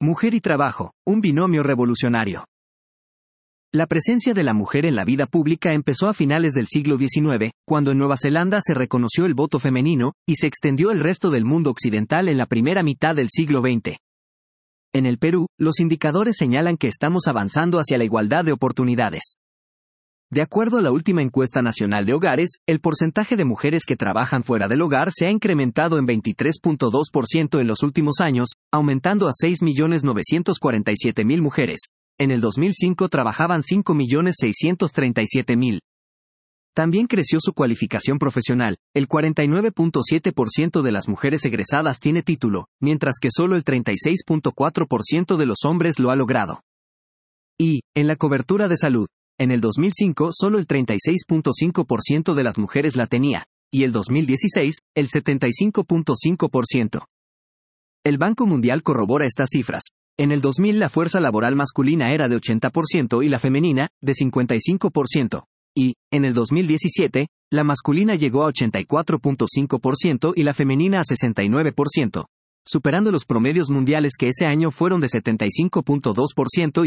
Mujer y trabajo, un binomio revolucionario. La presencia de la mujer en la vida pública empezó a finales del siglo XIX, cuando en Nueva Zelanda se reconoció el voto femenino, y se extendió al resto del mundo occidental en la primera mitad del siglo XX. En el Perú, los indicadores señalan que estamos avanzando hacia la igualdad de oportunidades. De acuerdo a la última encuesta nacional de hogares, el porcentaje de mujeres que trabajan fuera del hogar se ha incrementado en 23.2% en los últimos años, aumentando a 6.947.000 mujeres. En el 2005 trabajaban 5.637.000. También creció su cualificación profesional. El 49.7% de las mujeres egresadas tiene título, mientras que solo el 36.4% de los hombres lo ha logrado. Y, en la cobertura de salud, en el 2005 solo el 36.5% de las mujeres la tenía, y el 2016, el 75.5%. El Banco Mundial corrobora estas cifras. En el 2000 la fuerza laboral masculina era de 80% y la femenina, de 55%. Y, en el 2017, la masculina llegó a 84.5% y la femenina a 69%, superando los promedios mundiales que ese año fueron de 75.2% y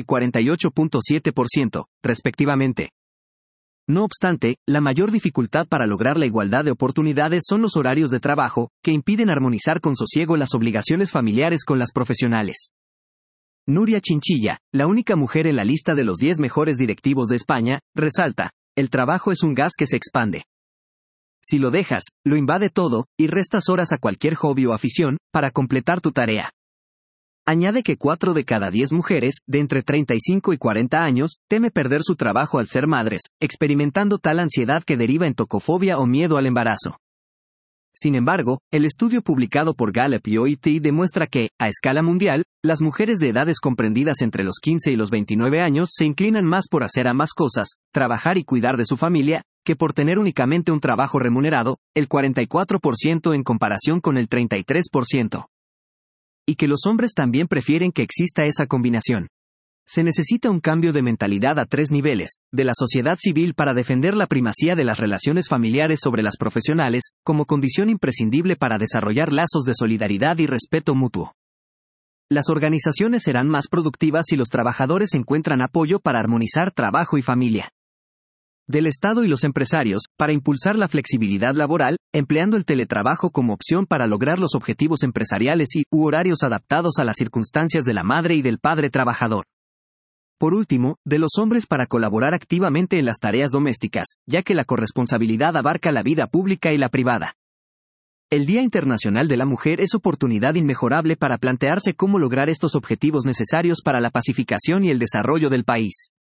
48.7%, respectivamente. No obstante, la mayor dificultad para lograr la igualdad de oportunidades son los horarios de trabajo, que impiden armonizar con sosiego las obligaciones familiares con las profesionales. Nuria Chinchilla, la única mujer en la lista de los 10 mejores directivos de España, resalta: el trabajo es un gas que se expande. Si lo dejas, lo invade todo, y restas horas a cualquier hobby o afición, para completar tu tarea. Añade que 4 de cada 10 mujeres, de entre 35 y 40 años, teme perder su trabajo al ser madres, experimentando tal ansiedad que deriva en tocofobia o miedo al embarazo. Sin embargo, el estudio publicado por Gallup y OIT demuestra que, a escala mundial, las mujeres de edades comprendidas entre los 15 y los 29 años se inclinan más por hacer ambas cosas, trabajar y cuidar de su familia, que por tener únicamente un trabajo remunerado, el 44% en comparación con el 33%. Y que los hombres también prefieren que exista esa combinación. Se necesita un cambio de mentalidad a 3 niveles, de la sociedad civil para defender la primacía de las relaciones familiares sobre las profesionales, como condición imprescindible para desarrollar lazos de solidaridad y respeto mutuo. Las organizaciones serán más productivas si los trabajadores encuentran apoyo para armonizar trabajo y familia. Del Estado y los empresarios, para impulsar la flexibilidad laboral, empleando el teletrabajo como opción para lograr los objetivos empresariales u horarios adaptados a las circunstancias de la madre y del padre trabajador. Por último, de los hombres para colaborar activamente en las tareas domésticas, ya que la corresponsabilidad abarca la vida pública y la privada. El Día Internacional de la Mujer es oportunidad inmejorable para plantearse cómo lograr estos objetivos necesarios para la pacificación y el desarrollo del país.